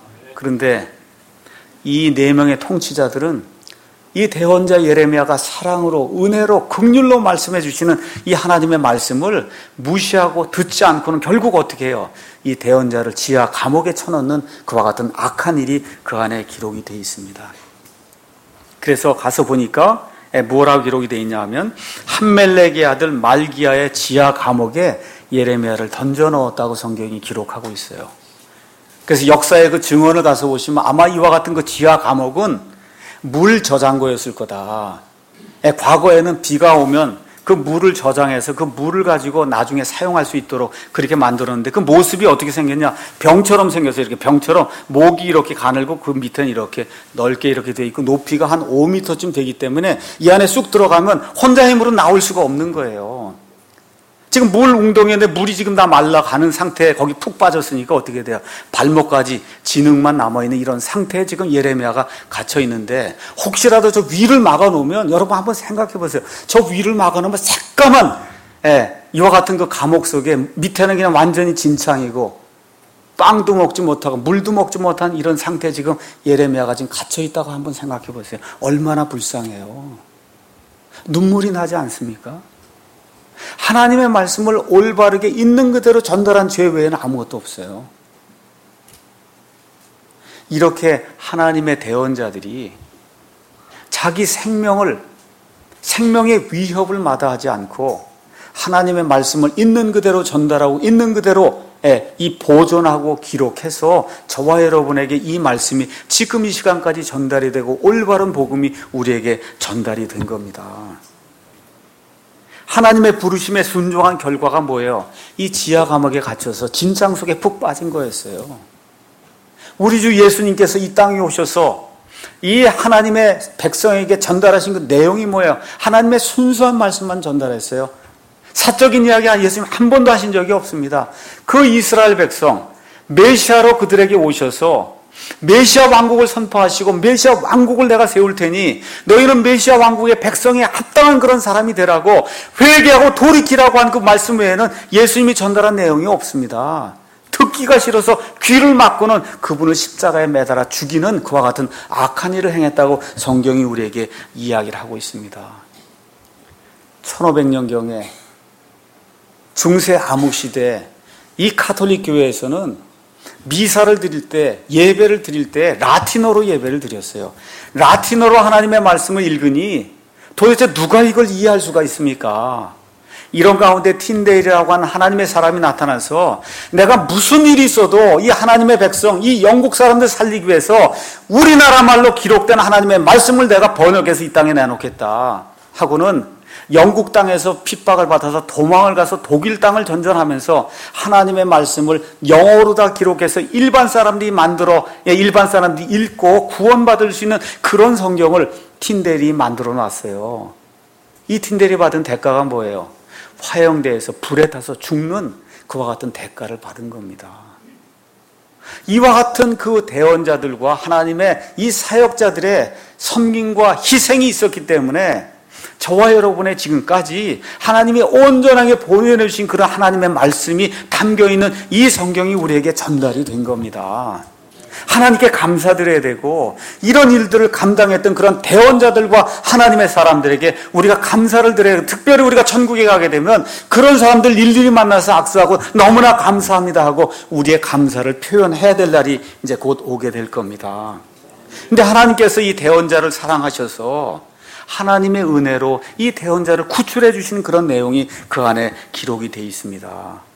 그런데 이 네 명의 통치자들은 이 대언자 예레미야가 사랑으로 은혜로 긍휼로 말씀해 주시는 이 하나님의 말씀을 무시하고 듣지 않고는 결국 어떻게 해요? 이 대언자를 지하 감옥에 쳐넣는 그와 같은 악한 일이 그 안에 기록이 되어 있습니다. 그래서 가서 보니까 뭐라고 기록이 되어 있냐 하면 함멜렉의 아들 말기야의 지하 감옥에 예레미야를 던져 넣었다고 성경이 기록하고 있어요. 그래서 역사의 그 증언을 가서 보시면 아마 이와 같은 그 지하 감옥은 물 저장고였을 거다. 과거에는 비가 오면 그 물을 저장해서 그 물을 가지고 나중에 사용할 수 있도록 그렇게 만들었는데 그 모습이 어떻게 생겼냐? 병처럼 생겨서 이렇게 병처럼 목이 이렇게 가늘고 그 밑에는 이렇게 넓게 이렇게 돼 있고 높이가 한 5m쯤 되기 때문에 이 안에 쑥 들어가면 혼자 힘으로 나올 수가 없는 거예요. 지금 물 웅덩이인데 물이 지금 다 말라가는 상태에 거기 푹 빠졌으니까 어떻게 돼요? 발목까지 진흙만 남아있는 이런 상태에 지금 예레미야가 갇혀 있는데 혹시라도 저 위를 막아놓으면 여러분 한번 생각해 보세요. 저 위를 막아놓으면 새까만 이와 같은 그 감옥 속에 밑에는 그냥 완전히 진창이고 빵도 먹지 못하고 물도 먹지 못한 이런 상태에 지금 예레미야가 지금 갇혀 있다고 한번 생각해 보세요. 얼마나 불쌍해요. 눈물이 나지 않습니까? 하나님의 말씀을 올바르게 있는 그대로 전달한 죄 외에는 아무것도 없어요. 이렇게 하나님의 대언자들이 자기 생명의 위협을 마다하지 않고 하나님의 말씀을 있는 그대로 전달하고 있는 그대로 이 보존하고 기록해서 저와 여러분에게 이 말씀이 지금 이 시간까지 전달이 되고 올바른 복음이 우리에게 전달이 된 겁니다. 하나님의 부르심에 순종한 결과가 뭐예요? 이 지하 감옥에 갇혀서 진창 속에 푹 빠진 거였어요. 우리 주 예수님께서 이 땅에 오셔서 이 하나님의 백성에게 전달하신 그 내용이 뭐예요? 하나님의 순수한 말씀만 전달했어요. 사적인 이야기 예수님 한 번도 하신 적이 없습니다. 그 이스라엘 백성 메시아로 그들에게 오셔서 메시아 왕국을 선포하시고 메시아 왕국을 내가 세울 테니 너희는 메시아 왕국의 백성에 합당한 그런 사람이 되라고 회개하고 돌이키라고 한 그 말씀 외에는 예수님이 전달한 내용이 없습니다. 듣기가 싫어서 귀를 막고는 그분을 십자가에 매달아 죽이는 그와 같은 악한 일을 행했다고 성경이 우리에게 이야기를 하고 있습니다. 1500년경에 중세 암흑시대 이 가톨릭 교회에서는 미사를 드릴 때, 예배를 드릴 때 라틴어로 예배를 드렸어요. 라틴어로 하나님의 말씀을 읽으니 도대체 누가 이걸 이해할 수가 있습니까? 이런 가운데 틴데일이라고 하는 하나님의 사람이 나타나서 내가 무슨 일이 있어도 이 하나님의 백성, 이 영국 사람들 살리기 위해서 우리나라 말로 기록된 하나님의 말씀을 내가 번역해서 이 땅에 내놓겠다 하고는 영국 땅에서 핍박을 받아서 도망을 가서 독일 땅을 전전하면서 하나님의 말씀을 영어로 다 기록해서 일반 사람들이 일반 사람들이 읽고 구원받을 수 있는 그런 성경을 틴델이 만들어 놨어요. 이 틴델이 받은 대가가 뭐예요? 화형대에서 불에 타서 죽는 그와 같은 대가를 받은 겁니다. 이와 같은 그 대언자들과 하나님의 이 사역자들의 섬김과 희생이 있었기 때문에 저와 여러분의 지금까지 하나님이 온전하게 보내어 주신 그런 하나님의 말씀이 담겨있는 이 성경이 우리에게 전달이 된 겁니다. 하나님께 감사드려야 되고 이런 일들을 감당했던 그런 대언자들과 하나님의 사람들에게 우리가 감사를 드려야 되고 특별히 우리가 천국에 가게 되면 그런 사람들 일일이 만나서 악수하고 너무나 감사합니다 하고 우리의 감사를 표현해야 될 날이 이제 곧 오게 될 겁니다. 근데 하나님께서 이 대언자를 사랑하셔서 하나님의 은혜로 이 대언자를 구출해 주신 그런 내용이 그 안에 기록이 되어 있습니다.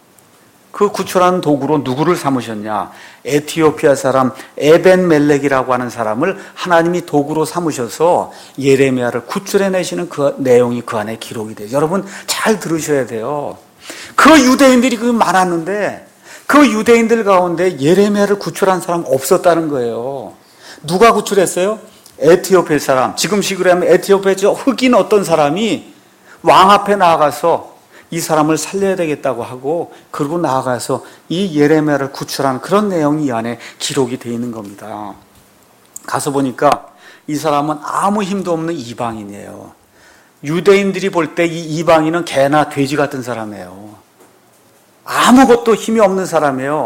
그 구출하는 도구로 누구를 삼으셨냐? 에티오피아 사람 에벤멜렉이라고 하는 사람을 하나님이 도구로 삼으셔서 예레미야를 구출해내시는 그 내용이 그 안에 기록이 돼요. 여러분 잘 들으셔야 돼요. 그 유대인들이 그 많았는데 그 유대인들 가운데 예레미야를 구출한 사람 없었다는 거예요. 누가 구출했어요? 에티오피아 사람, 지금 식으로 하면 에티오피아 저 흑인 어떤 사람이 왕 앞에 나아가서 이 사람을 살려야 되겠다고 하고 그리고 나아가서 이 예레미야를 구출한 그런 내용이 이 안에 기록이 되어 있는 겁니다. 가서 보니까 이 사람은 아무 힘도 없는 이방인이에요. 유대인들이 볼 때 이 이방인은 개나 돼지 같은 사람이에요. 아무것도 힘이 없는 사람이에요.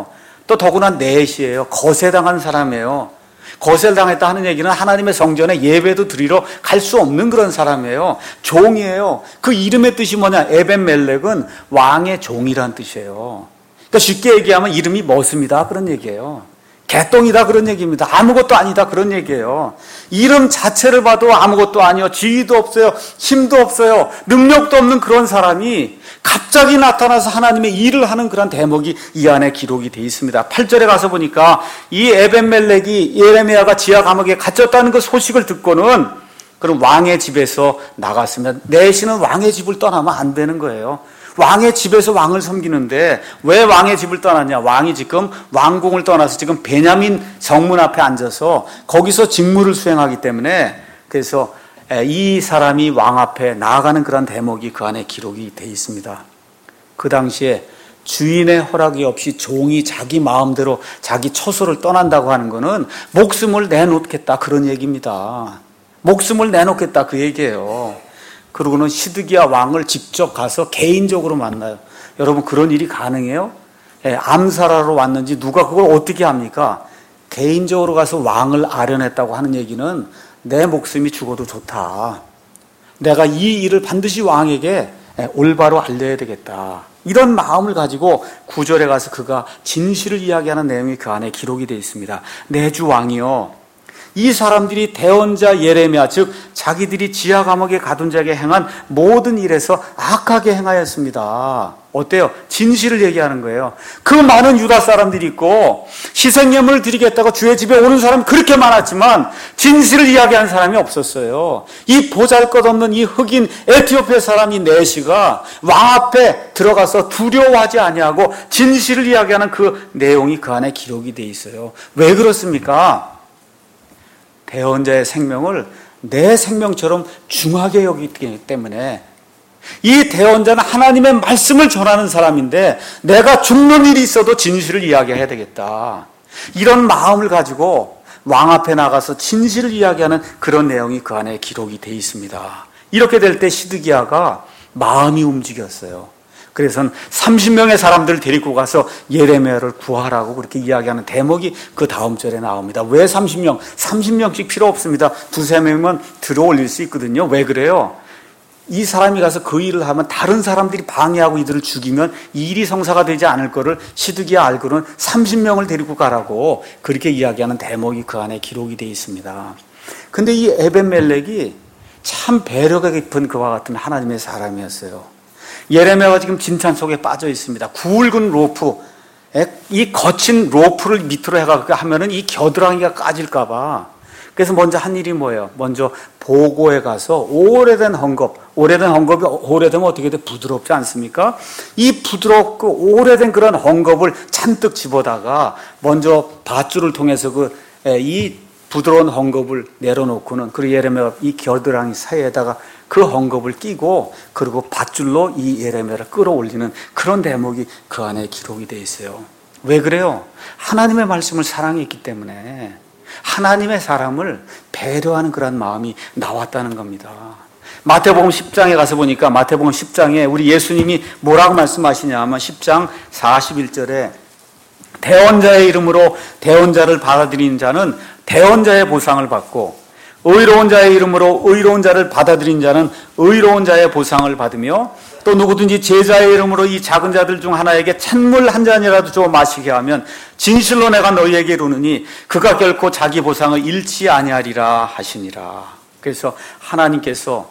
또 더구나 넷이에요. 거세당한 사람이에요. 거세당했다 하는 얘기는 하나님의 성전에 예배도 드리러 갈 수 없는 그런 사람이에요. 종이에요. 그 이름의 뜻이 뭐냐? 에벤멜렉은 왕의 종이란 뜻이에요. 그러니까 쉽게 얘기하면 이름이 멋습니다. 그런 얘기예요. 개똥이다 그런 얘기입니다. 아무것도 아니다 그런 얘기예요. 이름 자체를 봐도 아무것도 아니요. 지위도 없어요. 힘도 없어요. 능력도 없는 그런 사람이 갑자기 나타나서 하나님의 일을 하는 그런 대목이 이 안에 기록이 되어 있습니다. 8절에 가서 보니까 이 에벤멜렉이 예레미야가 지하 감옥에 갇혔다는 그 소식을 듣고는 그럼 왕의 집에서 나갔습니다. 내시는 왕의 집을 떠나면 안 되는 거예요. 왕의 집에서 왕을 섬기는데 왜 왕의 집을 떠났냐? 왕이 지금 왕궁을 떠나서 지금 베냐민 성문 앞에 앉아서 거기서 직무를 수행하기 때문에 그래서 이 사람이 왕 앞에 나아가는 그런 대목이 그 안에 기록이 되어 있습니다. 그 당시에 주인의 허락이 없이 종이 자기 마음대로 자기 처소를 떠난다고 하는 것은 목숨을 내놓겠다 그런 얘기입니다. 목숨을 내놓겠다 그 얘기예요. 그러고는 시드기야 왕을 직접 가서 개인적으로 만나요. 여러분 그런 일이 가능해요? 암살하러 왔는지 누가 그걸 어떻게 합니까? 개인적으로 가서 왕을 아련했다고 하는 얘기는 내 목숨이 죽어도 좋다. 내가 이 일을 반드시 왕에게 올바로 알려야 되겠다. 이런 마음을 가지고 9절에 가서 그가 진실을 이야기하는 내용이 그 안에 기록이 되어 있습니다. 내 주 왕이여, 이 사람들이 대언자 예레미야, 즉 자기들이 지하 감옥에 가둔 자에게 행한 모든 일에서 악하게 행하였습니다. 어때요? 진실을 얘기하는 거예요. 그 많은 유다 사람들이 있고 희생예물을 드리겠다고 주의 집에 오는 사람이 그렇게 많았지만 진실을 이야기하는 사람이 없었어요. 이 보잘것없는 이 흑인 에티오피아 사람이 네시가 왕 앞에 들어가서 두려워하지 아니하고 진실을 이야기하는 그 내용이 그 안에 기록이 돼 있어요. 왜 그렇습니까? 대언자의 생명을 내 생명처럼 중하게 여기기 때문에 이 대언자는 하나님의 말씀을 전하는 사람인데 내가 죽는 일이 있어도 진실을 이야기해야 되겠다. 이런 마음을 가지고 왕 앞에 나가서 진실을 이야기하는 그런 내용이 그 안에 기록이 되어 있습니다. 이렇게 될 때 시드기야가 마음이 움직였어요. 그래서 30명의 사람들을 데리고 가서 예레미야를 구하라고 그렇게 이야기하는 대목이 그 다음 절에 나옵니다. 왜 30명? 30명씩 필요 없습니다. 두세 명만 들어 올릴 수 있거든요. 왜 그래요? 이 사람이 가서 그 일을 하면 다른 사람들이 방해하고 이들을 죽이면 이 일이 성사가 되지 않을 거를 시드기야 알고는 30명을 데리고 가라고 그렇게 이야기하는 대목이 그 안에 기록이 되어 있습니다. 근데 이 에벤멜렉이 참 배려가 깊은 그와 같은 하나님의 사람이었어요. 예레미야가 지금 진찬 속에 빠져 있습니다. 굵은 로프, 이 거친 로프를 밑으로 해가지고 하면은 이 겨드랑이가 까질까봐. 그래서 먼저 한 일이 뭐예요? 먼저 보고에 가서 오래된 헝겊, 오래된 헝겊이 오래되면 어떻게 돼? 부드럽지 않습니까? 이 부드럽고 오래된 그런 헝겊을 잔뜩 집어다가 먼저 밧줄을 통해서 이 부드러운 헝겊을 내려놓고는 그리고 예레미야가 이 겨드랑이 사이에다가 그 헝겊을 끼고 그리고 밧줄로 이 예레미야를 끌어올리는 그런 대목이 그 안에 기록이 되어 있어요. 왜 그래요? 하나님의 말씀을 사랑했기 때문에 하나님의 사람을 배려하는 그런 마음이 나왔다는 겁니다. 마태복음 10장에 가서 보니까 마태복음 10장에 우리 예수님이 뭐라고 말씀하시냐 하면 10장 41절에 대언자의 이름으로 대언자를 받아들이는 자는 대언자의 보상을 받고 의로운 자의 이름으로 의로운 자를 받아들인 자는 의로운 자의 보상을 받으며 또 누구든지 제자의 이름으로 이 작은 자들 중 하나에게 찬물 한 잔이라도 줘 마시게 하면 진실로 내가 너희에게 이르노니 그가 결코 자기 보상을 잃지 아니하리라 하시니라. 그래서 하나님께서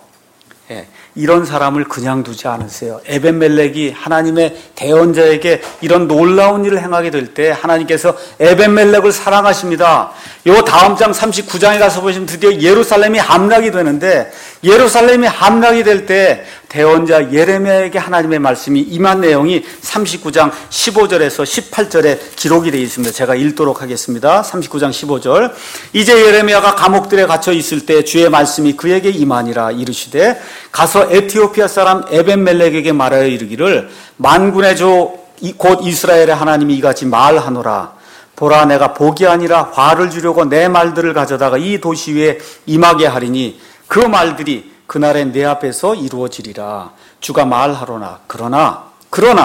이런 사람을 그냥 두지 않으세요. 에벤멜렉이 하나님의 대언자에게 이런 놀라운 일을 행하게 될 때 하나님께서 에벤멜렉을 사랑하십니다. 요 다음 장 39장에 가서 보시면 드디어 예루살렘이 함락이 되는데 예루살렘이 함락이 될 때 대언자 예레미야에게 하나님의 말씀이 임한 내용이 39장 15절에서 18절에 기록이 되어 있습니다. 제가 읽도록 하겠습니다. 39장 15절. 이제 예레미야가 감옥들에 갇혀 있을 때 주의 말씀이 그에게 임하니라. 이르시되 가서 에티오피아 사람 에벤멜렉에게 말하여 이르기를 만군의 주 곧 이스라엘의 하나님이 이같이 말하노라. 보라, 내가 복이 아니라 화를 주려고 내 말들을 가져다가 이 도시 위에 임하게 하리니 그 말들이 그날에 내 앞에서 이루어지리라. 주가 말하로나 그러나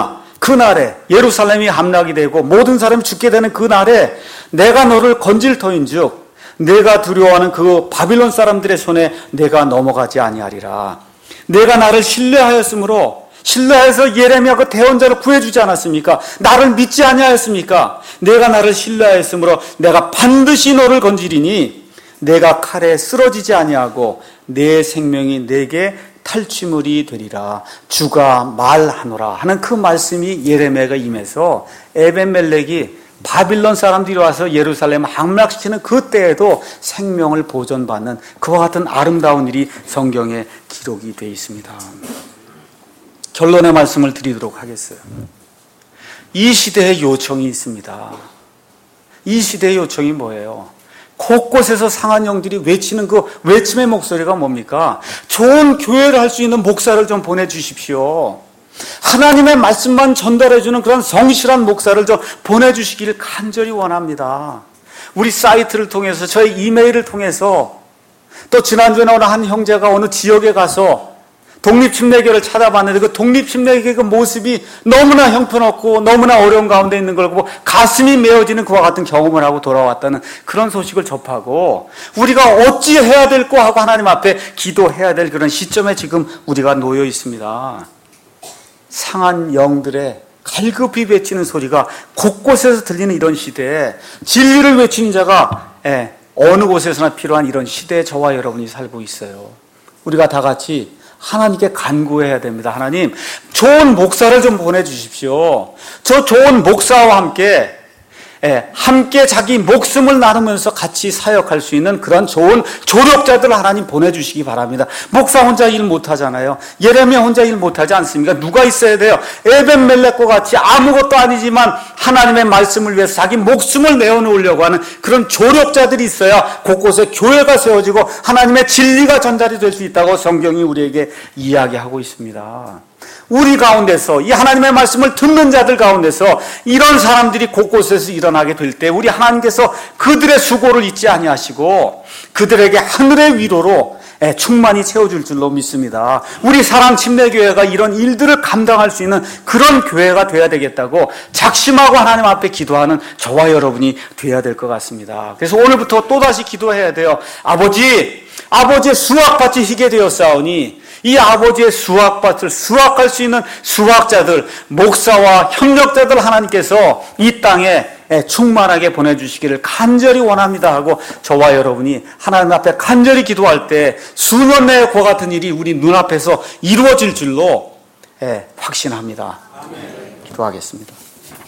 그날에 예루살렘이 함락이 되고 모든 사람이 죽게 되는 그날에 내가 너를 건질 터인즉 내가 두려워하는 그 바빌론 사람들의 손에 내가 넘어가지 아니하리라. 내가 나를 신뢰하여서 예레미야 그 대언자를 구해주지 않았습니까? 나를 믿지 아니하였습니까? 내가 나를 신뢰하였으므로 내가 반드시 너를 건지리니 내가 칼에 쓰러지지 아니하고 내 생명이 내게 탈취물이 되리라. 주가 말하노라 하는 그 말씀이 예레미야가 임해서 에벤멜렉이 바빌론 사람들이 와서 예루살렘 함락시키는 그때에도 생명을 보존받는 그와 같은 아름다운 일이 성경에 기록이 되어 있습니다. 결론의 말씀을 드리도록 하겠어요. 이 시대의 요청이 있습니다. 이 시대의 요청이 뭐예요? 곳곳에서 상한 영들이 외치는 그 외침의 목소리가 뭡니까? 좋은 교회를 할 수 있는 목사를 좀 보내주십시오. 하나님의 말씀만 전달해주는 그런 성실한 목사를 좀 보내주시기를 간절히 원합니다. 우리 사이트를 통해서, 저희 이메일을 통해서, 또 지난주에 어느 한 형제가 어느 지역에 가서 독립침례교를 찾아봤는데 그 독립침례교의 그 모습이 너무나 형편없고 너무나 어려운 가운데 있는 걸 보고 가슴이 메어지는 그와 같은 경험을 하고 돌아왔다는 그런 소식을 접하고, 우리가 어찌 해야 될까 하고 하나님 앞에 기도해야 될 그런 시점에 지금 우리가 놓여 있습니다. 상한 영들의 갈급히 외치는 소리가 곳곳에서 들리는 이런 시대에 진리를 외치는 자가 어느 곳에서나 필요한 이런 시대에 저와 여러분이 살고 있어요. 우리가 다 같이 하나님께 간구해야 됩니다. 하나님, 좋은 목사를 좀 보내주십시오. 저 좋은 목사와 함께 자기 목숨을 나누면서 같이 사역할 수 있는 그런 좋은 조력자들을 하나님 보내주시기 바랍니다. 목사 혼자 일 못하잖아요. 예레미야 혼자 일 못하지 않습니까? 누가 있어야 돼요? 에벤멜렉과 같이 아무것도 아니지만 하나님의 말씀을 위해서 자기 목숨을 내어놓으려고 하는 그런 조력자들이 있어야 곳곳에 교회가 세워지고 하나님의 진리가 전달이 될 수 있다고 성경이 우리에게 이야기하고 있습니다. 우리 가운데서, 이 하나님의 말씀을 듣는 자들 가운데서 이런 사람들이 곳곳에서 일어나게 될 때 우리 하나님께서 그들의 수고를 잊지 아니하시고 그들에게 하늘의 위로로 충만히 채워줄 줄로 믿습니다. 우리 사랑침례교회가 이런 일들을 감당할 수 있는 그런 교회가 돼야 되겠다고 작심하고 하나님 앞에 기도하는 저와 여러분이 돼야 될 것 같습니다. 그래서 오늘부터 또다시 기도해야 돼요. 아버지의 수확밭이 희게 되었사오니 이 아버지의 수확밭을 수확할 수 있는 수확자들, 목사와 협력자들 하나님께서 이 땅에 충만하게 보내주시기를 간절히 원합니다 하고 저와 여러분이 하나님 앞에 간절히 기도할 때 수년 내에 그와 같은 일이 우리 눈앞에서 이루어질 줄로 확신합니다. 기도하겠습니다.